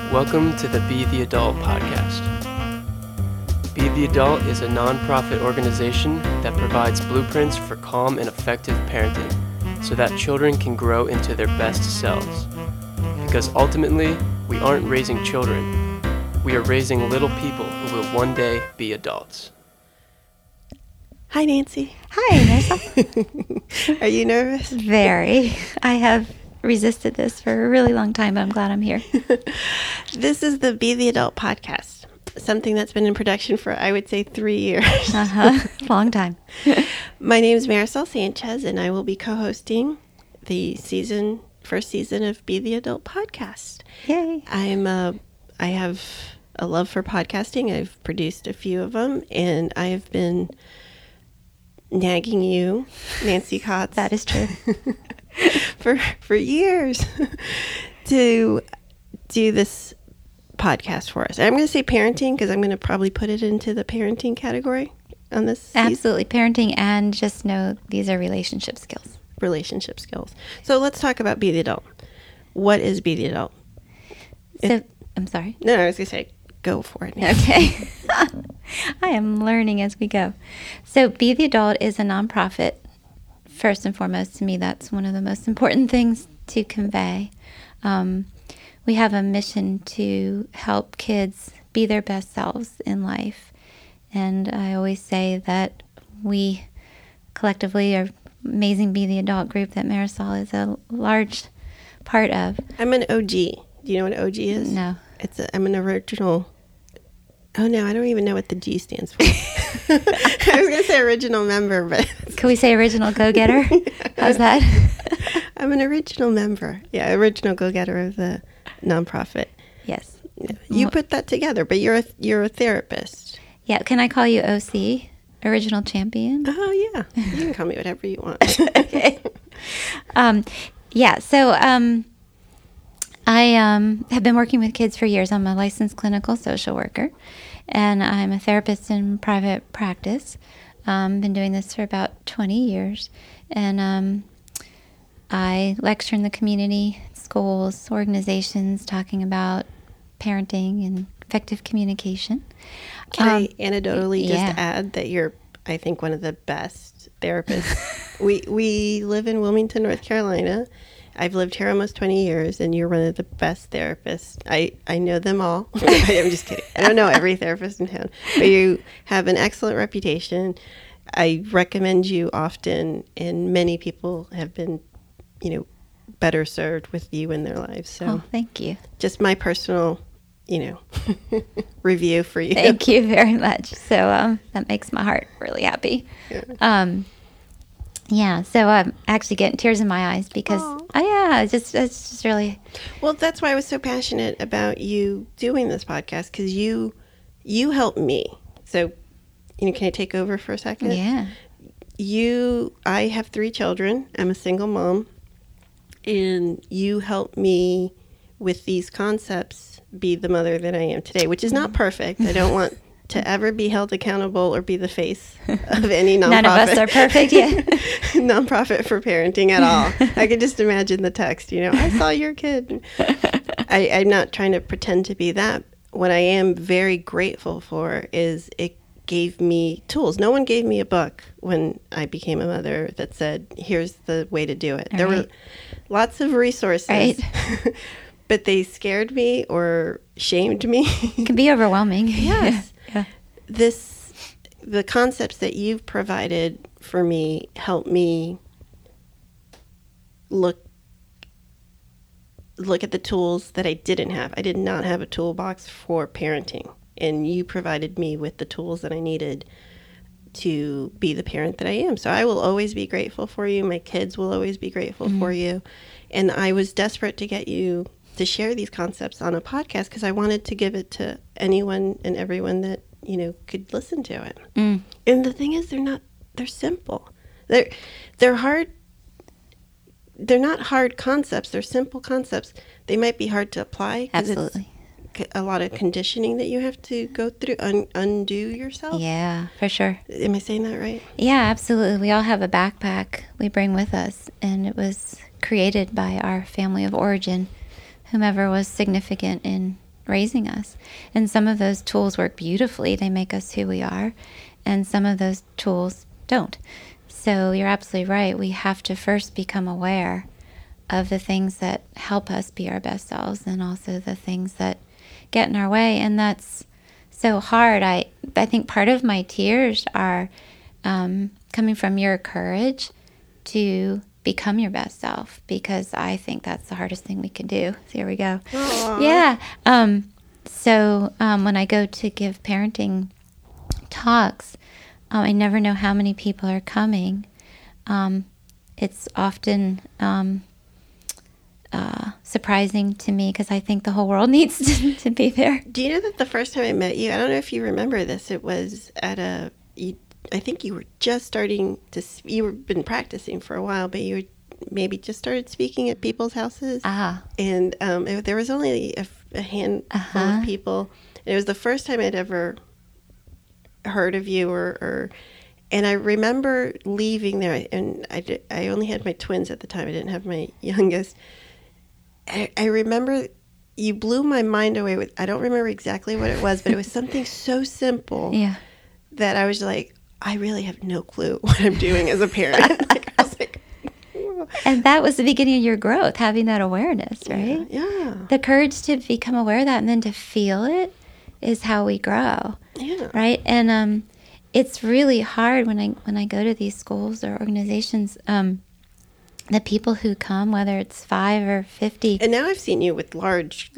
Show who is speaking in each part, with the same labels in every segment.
Speaker 1: Welcome to the Be the Adult podcast. Be the Adult is a nonprofit organization that provides blueprints for calm and effective parenting so that children can grow into their best selves. Because ultimately, we aren't raising children. We are raising little people who will one day be adults.
Speaker 2: Hi, Nancy.
Speaker 3: Hi, Marissa.
Speaker 2: Are you nervous?
Speaker 3: Very. I have resisted this for a really long time, but I'm glad I'm here.
Speaker 2: This is the Be the Adult podcast, something that's been in production for, I would say, 3 years.
Speaker 3: Long time.
Speaker 2: My name is Marisol Sanchez, and I will be co-hosting the first season of Be the Adult podcast.
Speaker 3: Yay.
Speaker 2: I have a love for podcasting. I've produced a few of them, and I have been nagging you, Nancy Kotz.
Speaker 3: That is true.
Speaker 2: for years to do this podcast for us. I'm going to say parenting because I'm going to probably put it into the parenting category on this season.
Speaker 3: Absolutely. Parenting, and just know these are relationship skills.
Speaker 2: Relationship skills. So let's talk about Be the Adult. What is Be the Adult?
Speaker 3: I'm sorry.
Speaker 2: No, I was going to say, go for it. Nancy.
Speaker 3: Okay. I am learning as we go. So Be the Adult is a nonprofit. First and foremost, to me, that's one of the most important things to convey. We have a mission to help kids be their best selves in life. And I always say that we collectively are amazing Be the Adult group that Marisol is a large part of.
Speaker 2: I'm an OG. Do you know what OG is?
Speaker 3: No.
Speaker 2: I'm an original. Oh, no, I don't even know what the G stands for. I was going to say original member, but...
Speaker 3: Can we say original go-getter? How's that?
Speaker 2: I'm an original member. Yeah, original go-getter of the nonprofit.
Speaker 3: Yes.
Speaker 2: You put that together, but you're a therapist.
Speaker 3: Yeah, can I call you OC? Original champion?
Speaker 2: Oh, yeah. You can call me whatever you want.
Speaker 3: Okay. So I have been working with kids for years. I'm a licensed clinical social worker, and I'm a therapist in private practice. Been doing this for about 20 years, and I lecture in the community, schools, organizations, talking about parenting and effective communication.
Speaker 2: Can I anecdotally just add that you're, I think, one of the best therapists. We live in Wilmington, North Carolina. I've lived here almost 20 years, and you're one of the best therapists. I know them all. I'm just kidding. I don't know every therapist in town, but you have an excellent reputation. I recommend you often, and many people have been, better served with you in their lives. So,
Speaker 3: thank you.
Speaker 2: Just my personal, review for you.
Speaker 3: Thank you very much. So that makes my heart really happy. Yeah. So I'm actually getting tears in my eyes because, it's just really.
Speaker 2: Well, that's why I was so passionate about you doing this podcast, because you helped me. So, can I take over for a second?
Speaker 3: Yeah.
Speaker 2: I have 3 children. I'm a single mom, and you helped me with these concepts be the mother that I am today, which is not perfect. I don't want to ever be held accountable or be the face of any nonprofit.
Speaker 3: None of us are perfect yet.
Speaker 2: Nonprofit for parenting at all. I could just imagine the text, I saw your kid. I'm not trying to pretend to be that. What I am very grateful for is it gave me tools. No one gave me a book when I became a mother that said, here's the way to do it. There were lots of resources.
Speaker 3: Right.
Speaker 2: But they scared me or shamed me.
Speaker 3: It can be overwhelming.
Speaker 2: Yes.
Speaker 3: Yeah.
Speaker 2: The concepts that you've provided for me help me look at the tools that I didn't have. I did not have a toolbox for parenting, and you provided me with the tools that I needed to be the parent that I am. So I will always be grateful for you. My kids will always be grateful for you. And I was desperate to get you to share these concepts on a podcast because I wanted to give it to anyone and everyone that, could listen to it. And the thing is, they're simple. They're hard. They're not hard concepts. They're simple concepts. They might be hard to apply.
Speaker 3: Absolutely.
Speaker 2: It's a lot of conditioning that you have to go through, undo yourself.
Speaker 3: Yeah, for sure.
Speaker 2: Am I saying that right?
Speaker 3: Yeah, absolutely. We all have a backpack we bring with us, and it was created by our family of origin, whomever was significant in raising us. And some of those tools work beautifully. They make us who we are. And some of those tools don't. So you're absolutely right. We have to first become aware of the things that help us be our best selves and also the things that get in our way. And that's so hard. I think part of my tears are coming from your courage to become your best self, because I think that's the hardest thing we can do. So here we go.
Speaker 2: Aww.
Speaker 3: Yeah. So when I go to give parenting talks, I never know how many people are coming. It's often surprising to me because I think the whole world needs to be there.
Speaker 2: Do you know that the first time I met you, I don't know if you remember this, it was at I think you were just starting to, you were been practicing for a while, but you were maybe just started speaking at people's houses. And there was only a handful of people. And it was the first time I'd ever heard of you and I remember leaving there, and I only had my twins at the time. I didn't have my youngest. I remember you blew my mind away with, I don't remember exactly what it was, but it was something so simple that I was like, I really have no clue what I'm doing as a parent. I was like,
Speaker 3: and that was the beginning of your growth, having that awareness, right?
Speaker 2: Yeah.
Speaker 3: The courage to become aware of that and then to feel it is how we grow.
Speaker 2: Yeah.
Speaker 3: Right? And it's really hard when I go to these schools or organizations, the people who come, whether it's 5 or 50.
Speaker 2: And now I've seen you with large,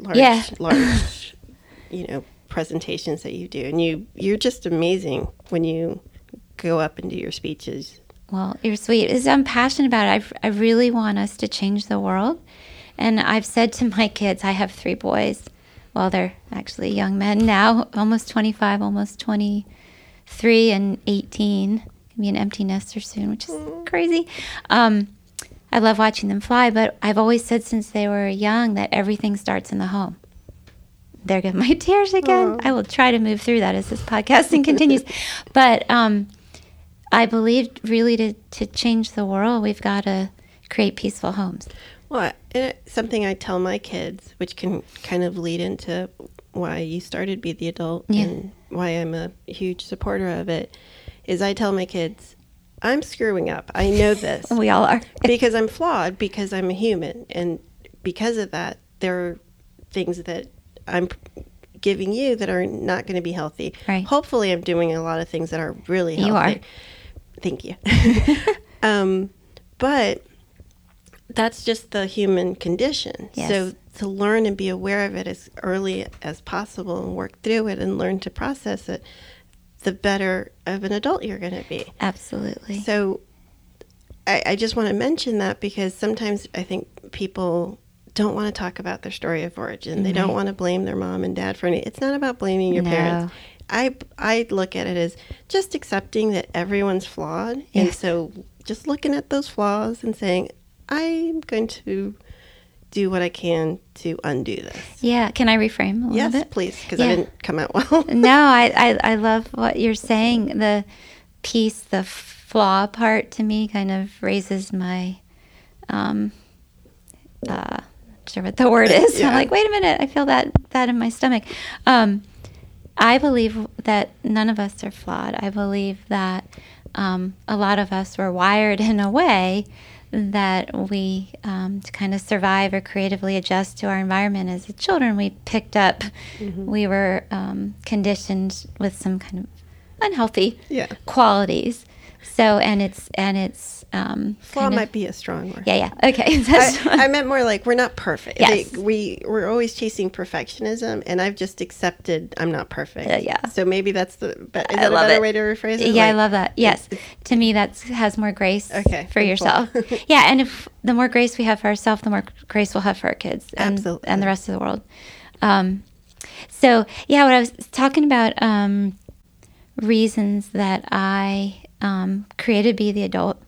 Speaker 2: presentations that you do. And you're just amazing when you go up and do your speeches.
Speaker 3: Well, you're sweet. I'm passionate about it. I really want us to change the world. And I've said to my kids, I have 3 boys. Well, they're actually young men now, almost 25, almost 23, and 18. Gonna be an empty nester soon, which is crazy. I love watching them fly, but I've always said since they were young that everything starts in the home. There go my tears again. I will try to move through that as this podcasting continues. But I believe really to change the world, we've got to create peaceful homes.
Speaker 2: Well, it's something I tell my kids, which can kind of lead into why you started Be the Adult and why I'm a huge supporter of it, is I tell my kids, I'm screwing up. I know this.
Speaker 3: We all are.
Speaker 2: Because I'm flawed, because I'm a human. And because of that, there are things that I'm giving you that are not going to be healthy.
Speaker 3: Right.
Speaker 2: Hopefully I'm doing a lot of things that are really healthy.
Speaker 3: You are.
Speaker 2: Thank you. But that's just the human condition.
Speaker 3: Yes.
Speaker 2: So to learn and be aware of it as early as possible and work through it and learn to process it, the better of an adult you're going to be.
Speaker 3: Absolutely.
Speaker 2: So I just want to mention that because sometimes I think people don't want to talk about their story of origin. They don't want to blame their mom and dad for anything. It's not about blaming your parents. I look at it as just accepting that everyone's flawed.
Speaker 3: Yes.
Speaker 2: And so just looking at those flaws and saying, I'm going to do what I can to undo this.
Speaker 3: Yeah. Can I reframe a little bit?
Speaker 2: Yes, please, because I didn't come out well.
Speaker 3: No, I love what you're saying. The piece, the flaw part to me kind of raises my, not sure what the word is.
Speaker 2: Yeah.
Speaker 3: I'm like, wait a minute, I feel that in my stomach. I believe that none of us are flawed. I believe that a lot of us were wired in a way that we, to kind of survive or creatively adjust to our environment as children, we picked up, we were conditioned with some kind of unhealthy qualities. So, and it's
Speaker 2: flaw might be a strong word.
Speaker 3: Yeah. Okay.
Speaker 2: I meant more like we're not perfect.
Speaker 3: Yes.
Speaker 2: We're always chasing perfectionism, and I've just accepted I'm not perfect.
Speaker 3: Yeah.
Speaker 2: So maybe that's is that a better way to rephrase it?
Speaker 3: Yeah, I love that. Yes. To me, that has more grace for yourself. Yeah, and if the more grace we have for ourselves, the more grace we'll have for our kids and the rest of the world. So, yeah, what I was talking about, reasons that I created Be the Adult,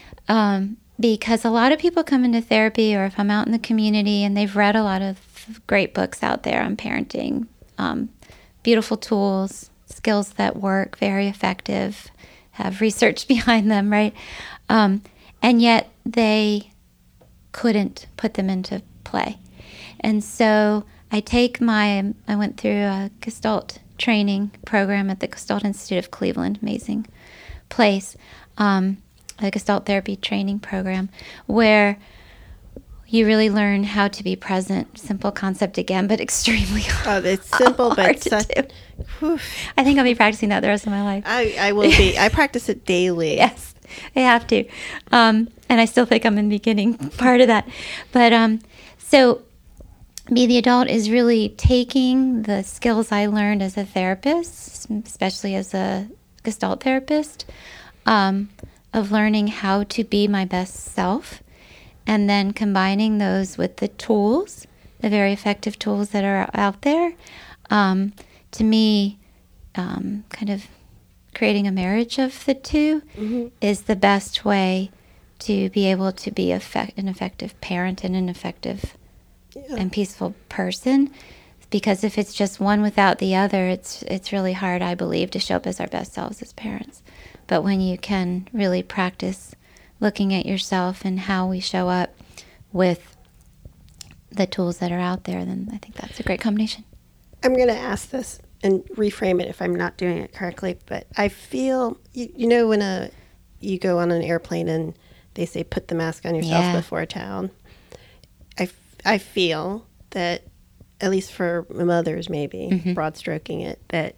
Speaker 3: because a lot of people come into therapy, or if I'm out in the community and they've read a lot of great books out there on parenting, beautiful tools, skills that work, very effective, have research behind them, right? And yet they couldn't put them into play. And so I went through a Gestalt training program at the Gestalt Institute of Cleveland, amazing place, a Gestalt therapy training program where you really learn how to be present. Simple concept again, but extremely hard.
Speaker 2: Oh, it's simple, but
Speaker 3: to do. I think I'll be practicing that the rest of my life.
Speaker 2: I will be. I practice it daily.
Speaker 3: Yes, I have to. And I still think I'm in the beginning part of that. But so Be the Adult is really taking the skills I learned as a therapist, especially as a Gestalt therapist, of learning how to be my best self, and then combining those with the tools, the very effective tools that are out there. To me, kind of creating a marriage of the two is the best way to be able to be an effective parent and an effective and peaceful person. Because if it's just one without the other, it's really hard, I believe, to show up as our best selves as parents. But when you can really practice looking at yourself and how we show up with the tools that are out there, then I think that's a great combination.
Speaker 2: I'm going to ask this and reframe it if I'm not doing it correctly, but I feel, you know, when you go on an airplane and they say put the mask on yourself before town, I feel that, at least for mothers maybe, broad stroking it, that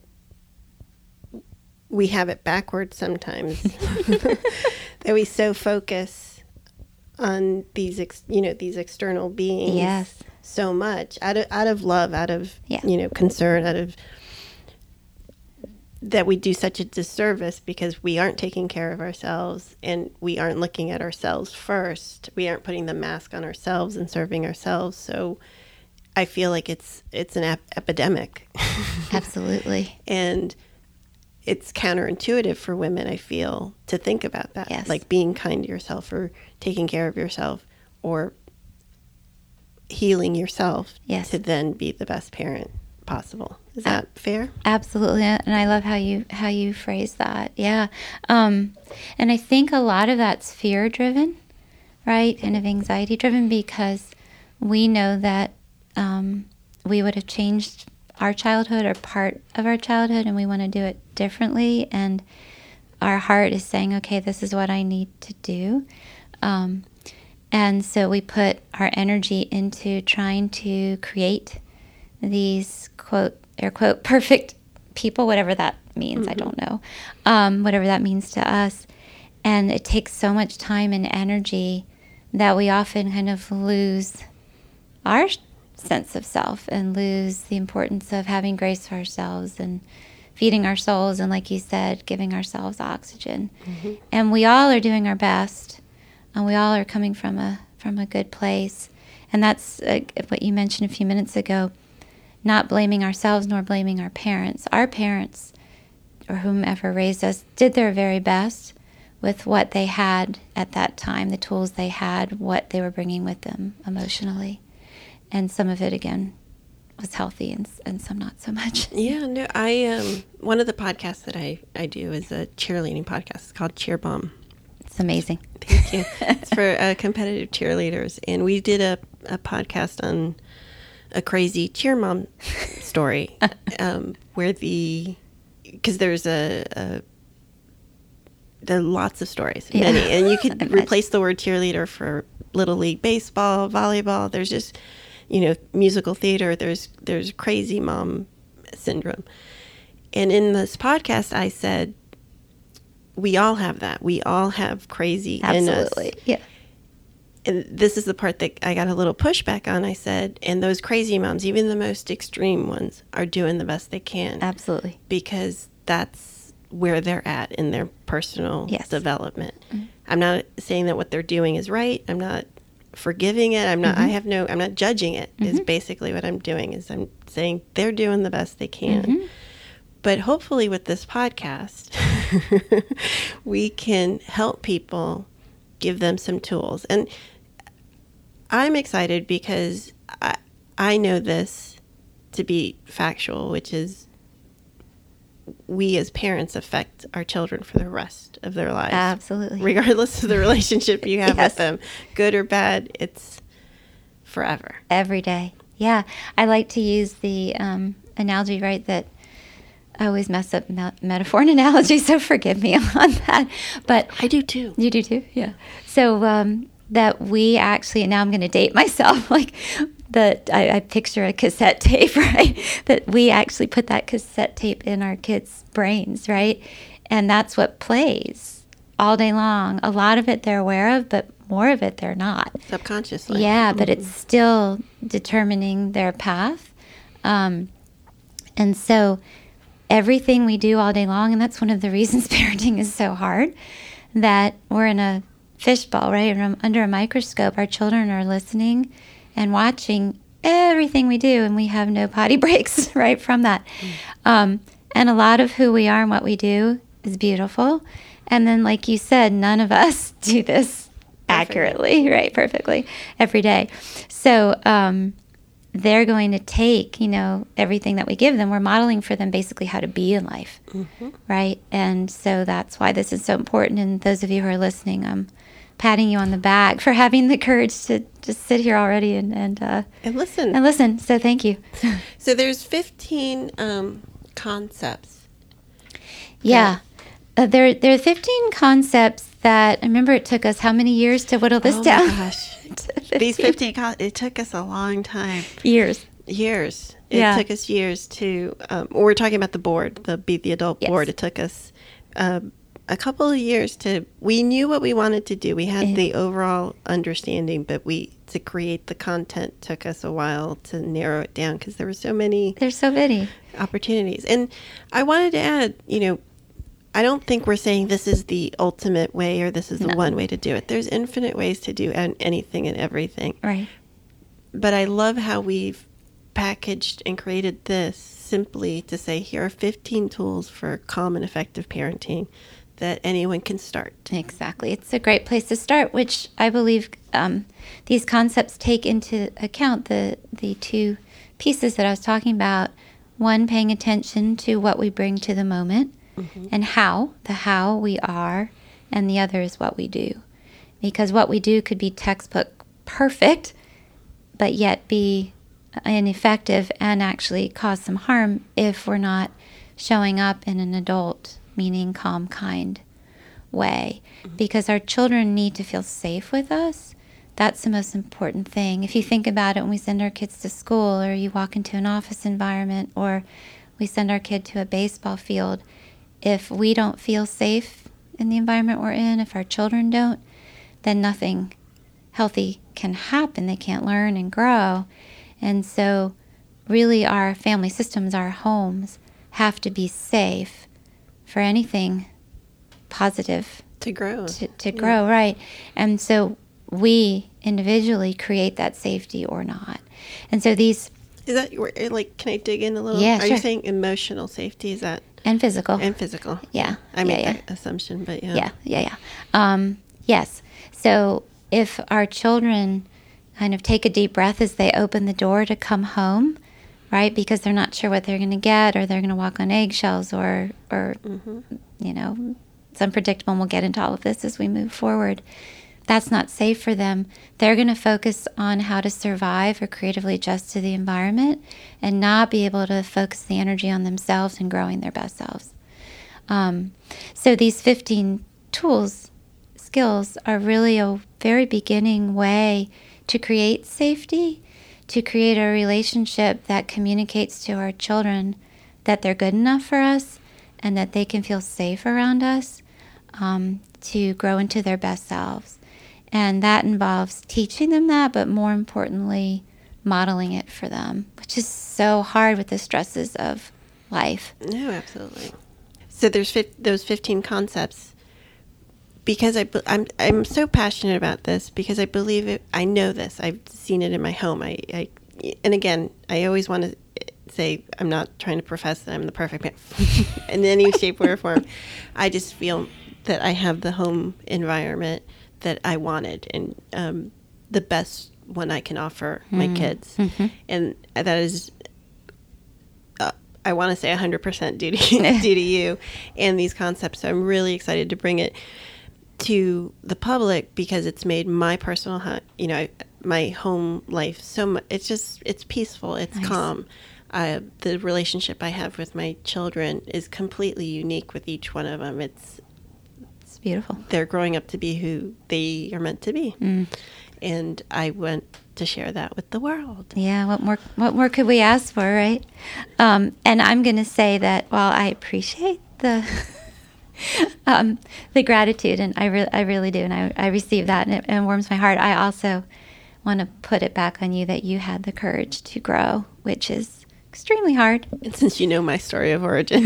Speaker 2: we have it backwards sometimes. That we so focus on these external beings so much out of love, out of concern, out of that we do such a disservice because we aren't taking care of ourselves and we aren't looking at ourselves first. We aren't putting the mask on ourselves and serving ourselves. So I feel like it's an epidemic.
Speaker 3: Absolutely.
Speaker 2: And it's counterintuitive for women, I feel, to think about that.
Speaker 3: Yes.
Speaker 2: Like being kind to yourself or taking care of yourself or healing yourself to then be the best parent possible. Is that fair?
Speaker 3: Absolutely. And I love how you phrase that. Yeah. And I think a lot of that's fear driven, right? Kind of anxiety driven, because we know that we would have changed our childhood or part of our childhood, and we want to do it differently. And our heart is saying, okay, this is what I need to do. And so we put our energy into trying to create these, quote, air quote, perfect people, whatever that means. I don't know. Whatever that means to us. And it takes so much time and energy that we often kind of lose our sense of self and lose the importance of having grace for ourselves and feeding our souls and, like you said, giving ourselves oxygen. And we all are doing our best, and we all are coming from a good place. And that's what you mentioned a few minutes ago, not blaming ourselves nor blaming our parents. Our parents, or whomever raised us, did their very best with what they had at that time, the tools they had, what they were bringing with them emotionally. And some of it, again, was healthy and some not so much.
Speaker 2: Yeah, no, I one of the podcasts that I do is a cheerleading podcast. It's called Cheer Bomb.
Speaker 3: It's amazing.
Speaker 2: Thank you. It's for competitive cheerleaders. And we did a podcast on a crazy cheer mom story where because there's there are lots of stories, many, and you could replace the word cheerleader for Little League baseball, volleyball. There's just, musical theater. There's crazy mom syndrome. And in this podcast, I said, we all have that. We all have crazy in us.
Speaker 3: Absolutely. Yeah.
Speaker 2: And this is the part that I got a little pushback on. I said, and those crazy moms, even the most extreme ones, are doing the best they can.
Speaker 3: Absolutely.
Speaker 2: Because that's where they're at in their personal development. I'm not saying that what they're doing is right. I'm not forgiving it. I'm not judging it, is basically what I'm doing, is I'm saying they're doing the best they can. But hopefully with this podcast, we can help people, give them some tools. And I'm excited because I know this to be factual, which is we as parents affect our children for the rest of their lives.
Speaker 3: Absolutely.
Speaker 2: Regardless of the relationship you have with them, good or bad, it's forever.
Speaker 3: Every day. Yeah. I like to use the analogy, right, that I always mess up metaphor and analogy, so forgive me on that. But
Speaker 2: I do too.
Speaker 3: You do too? Yeah. So that we actually, now I'm going to date myself, like that I picture a cassette tape, right? That we actually put that cassette tape in our kids' brains, right? And that's what plays all day long. A lot of it they're aware of, but more of it they're not.
Speaker 2: Subconsciously.
Speaker 3: Yeah, but it's still determining their path. And so everything we do all day long, and that's one of the reasons parenting is so hard, that we're in a fishbowl, right? Under a microscope, our children are listening and watching everything we do, and we have no potty breaks, right, from that. And a lot of who we are and what we do is beautiful. And then, like you said, none of us do this accurately, right, perfectly every day. So they're going to take, everything that we give them. We're modeling for them basically how to be in life, right? And so that's why this is so important. And those of you who are listening, I'm patting you on the back for having the courage to just sit here already and
Speaker 2: listen.
Speaker 3: And listen. So thank you.
Speaker 2: So there's 15 concepts.
Speaker 3: Yeah. There are 15 concepts that, I remember it took us how many years to whittle this down?
Speaker 2: Oh my gosh. These 15 it took us a long time.
Speaker 3: Years.
Speaker 2: It took us years to, we're talking about the board, the Be the Adult board. It took us a couple of years we knew what we wanted to do. We had the overall understanding, but to create the content took us a while to narrow it down because there were so many.
Speaker 3: There's so many
Speaker 2: opportunities. And I wanted to add, I don't think we're saying this is the ultimate way or this is the one way to do it. There's infinite ways to do anything and everything.
Speaker 3: Right.
Speaker 2: But I love how we've packaged and created this simply to say, here are 15 tools for calm and effective parenting that anyone can start.
Speaker 3: Exactly. It's a great place to start, which I believe these concepts take into account the two pieces that I was talking about. One, paying attention to what we bring to the moment. And how we are, and the other is what we do. Because what we do could be textbook perfect, but yet be ineffective and actually cause some harm if we're not showing up in an adult, meaning calm, kind way. Because our children need to feel safe with us. That's the most important thing. If you think about it, when we send our kids to school, or you walk into an office environment, or we send our kid to a baseball field, if we don't feel safe in the environment we're in, if our children don't, then nothing healthy can happen. They can't learn and grow. And so really our family systems, our homes, have to be safe for anything positive
Speaker 2: to grow.
Speaker 3: To grow, right. And so we individually create that safety or not. And so these...
Speaker 2: Is that, like, can I dig in a little?
Speaker 3: Yeah,
Speaker 2: Are
Speaker 3: sure.
Speaker 2: you saying emotional safety? Is that...
Speaker 3: And physical.
Speaker 2: Yeah. I made that assumption, but yeah.
Speaker 3: Yes. So if our children kind of take a deep breath as they open the door to come home, right, because they're not sure what they're going to get, or they're going to walk on eggshells, or it's unpredictable, and we'll get into all of this as we move forward. That's not safe for them. They're going to focus on how to survive or creatively adjust to the environment and not be able to focus the energy on themselves and growing their best selves. So these 15 skills are really a very beginning way to create safety, to create a relationship that communicates to our children that they're good enough for us and that they can feel safe around us, to grow into their best selves. And that involves teaching them that, but more importantly, modeling it for them, which is so hard with the stresses of life.
Speaker 2: No, absolutely. So there's those 15 concepts. Because I'm so passionate about this, because I believe it. I know this. I've seen it in my home. And again, I always want to say I'm not trying to profess that I'm the perfect parent in any shape or form. I just feel that I have the home environment that I wanted, and the best one I can offer my kids. And that is, I want to say 100% due to you and these concepts. So I'm really excited to bring it to the public because it's made my personal, my home life so much. It's peaceful. It's
Speaker 3: Nice.
Speaker 2: calm. The relationship I have with my children is completely unique with each one of them.
Speaker 3: It's beautiful.
Speaker 2: They're growing up to be who they are meant to be. And I want to share that with the world.
Speaker 3: Yeah, what more could we ask for, right? And I'm going to say that while I appreciate the the gratitude, and I really do, and I receive that, and it warms my heart, I also want to put it back on you that you had the courage to grow, which is extremely hard.
Speaker 2: And since you know my story of origin.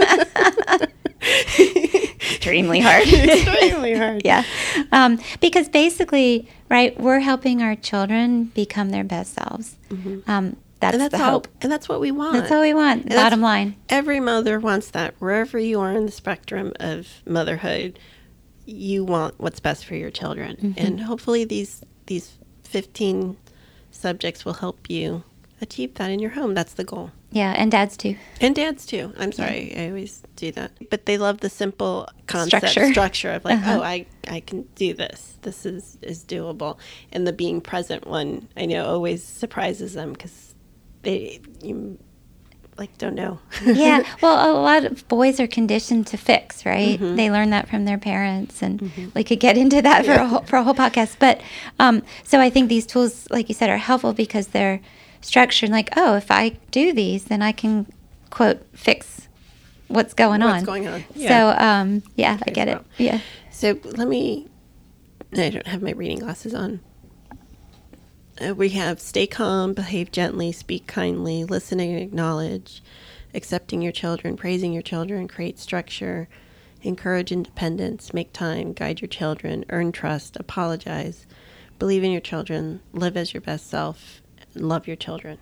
Speaker 3: Extremely hard.
Speaker 2: Extremely hard.
Speaker 3: Yeah. Because basically, right, we're helping our children become their best selves. That's the hope.
Speaker 2: And that's what we want.
Speaker 3: That's all we want, bottom line.
Speaker 2: Every mother wants that. Wherever you are in the spectrum of motherhood, you want what's best for your children. And hopefully these 15 subjects will help you achieve that in your home. That's the goal.
Speaker 3: Yeah, and dads too.
Speaker 2: And dads too. I'm sorry, I always do that. But they love the simple concept structure of like, oh, I can do this. This is doable. And the being present one, I know, always surprises them because you don't know.
Speaker 3: Yeah, well, a lot of boys are conditioned to fix, right? They learn that from their parents, and we could get into that for a whole podcast. But so I think these tools, like you said, are helpful because they're structured. Like, oh, if I do these, then I can quote fix what's going on.
Speaker 2: What's going on? Yeah.
Speaker 3: So yeah, I get it. Yeah.
Speaker 2: So I don't have my reading glasses on. We have stay calm, behave gently, speak kindly, listen and acknowledge, accepting your children, praising your children, create structure, encourage independence, make time, guide your children, earn trust, apologize, believe in your children, live as your best self, and love your children.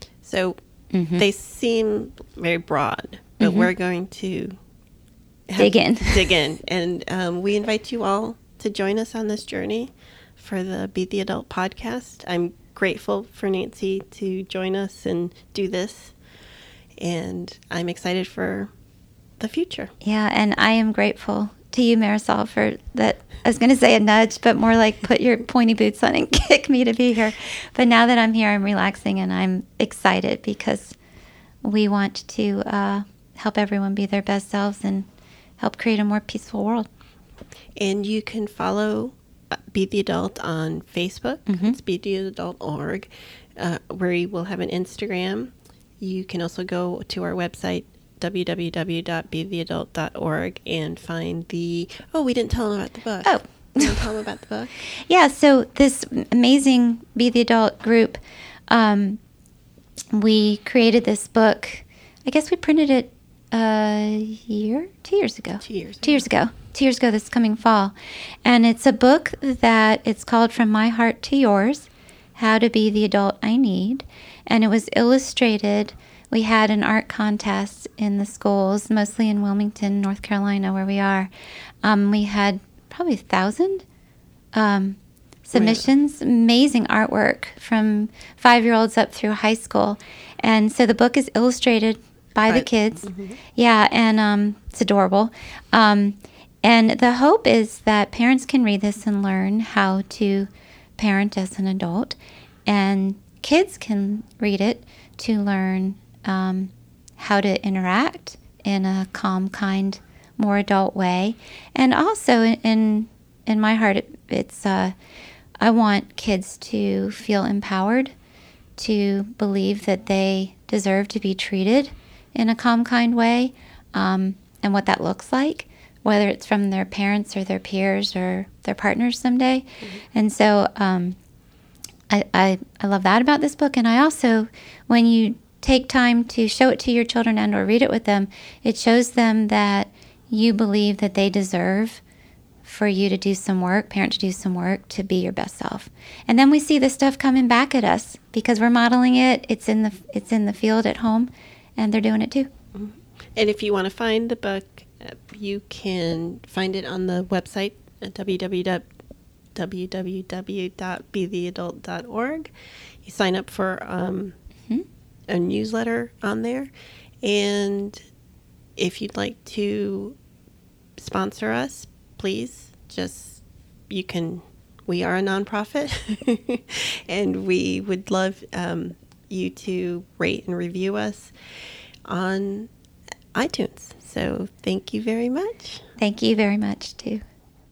Speaker 2: So they seem very broad, but we're going to
Speaker 3: dig in.
Speaker 2: And we invite you all to join us on this journey for the Be the Adult podcast. I'm grateful for Nancy to join us and do this, and I'm excited for the future.
Speaker 3: Yeah, and I am grateful to you, Marisol, for that. I was going to say a nudge, but more like put your pointy boots on and kick me to be here. But now that I'm here, I'm relaxing and I'm excited because we want to help everyone be their best selves and help create a more peaceful world.
Speaker 2: And you can follow Be the Adult on Facebook. It's betheadult.org, where you will have an Instagram. You can also go to our website, www.betheadult.org, and find we didn't tell them about the book.
Speaker 3: Oh.
Speaker 2: You want to tell them about the book?
Speaker 3: Yeah, so this amazing Be the Adult group, we created this book. I guess we printed it 2 years ago. 2 years ago. 2 years ago this coming fall. And it's a book that it's called From My Heart to Yours, How to Be the Adult I Need. And it was illustrated. We had an art contest in the schools, mostly in Wilmington, North Carolina, where we are. We had probably 1,000 submissions, amazing artwork from 5-year-olds up through high school. And so the book is illustrated by the kids. Yeah, and it's adorable. And the hope is that parents can read this and learn how to parent as an adult, and kids can read it to learn how to interact in a calm, kind, more adult way. And also, in my heart, it's I want kids to feel empowered, to believe that they deserve to be treated in a calm, kind way, and what that looks like, whether it's from their parents or their peers or their partners someday. And so I love that about this book. And I also, when you take time to show it to your children and or read it with them, it shows them that you believe that they deserve for you to do some work, parent to do some work, to be your best self. And then we see the stuff coming back at us because we're modeling it. It's in the field at home, and they're doing it too.
Speaker 2: And if you want to find the book, you can find it on the website at www.betheadult.org. You sign up for a newsletter on there. And if you'd like to sponsor us, please, we are a nonprofit, and we would love you to rate and review us on iTunes. So thank you very much.
Speaker 3: Thank you very much, too.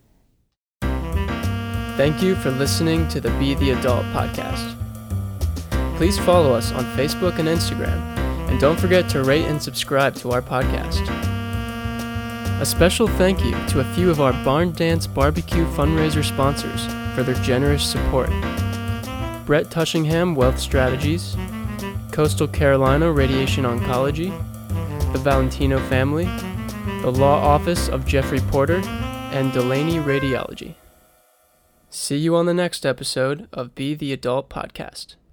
Speaker 1: Thank you for listening to the Be the Adult podcast. Please follow us on Facebook and Instagram, and don't forget to rate and subscribe to our podcast. A special thank you to a few of our Barn Dance Barbecue fundraiser sponsors for their generous support. Brett Tushingham Wealth Strategies, Coastal Carolina Radiation Oncology, the Valentino family, the Law Office of Jeffrey Porter, and Delaney Radiology. See you on the next episode of Be the Adult Podcast.